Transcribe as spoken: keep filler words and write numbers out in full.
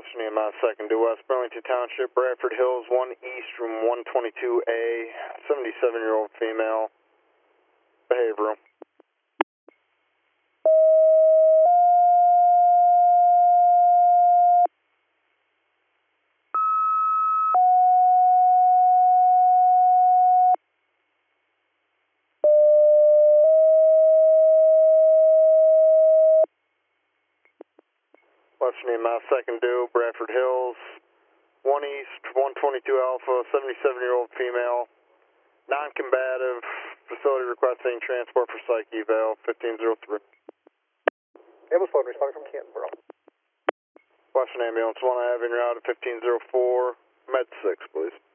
Washington, my second due West Burlington Township, Bradford Hills, one East, room one twenty-two A, seventy-seven-year-old female, behavioral. Washington, my second due, Bradford Hills, one East, one twenty-two Alpha, seventy-seven-year-old female, non-combative, facility requesting transport for psych eval, fifteen oh three. Ambulance one responding from Canton, bro. Washington Ambulance one, I have in route at fifteen oh four, med six, please.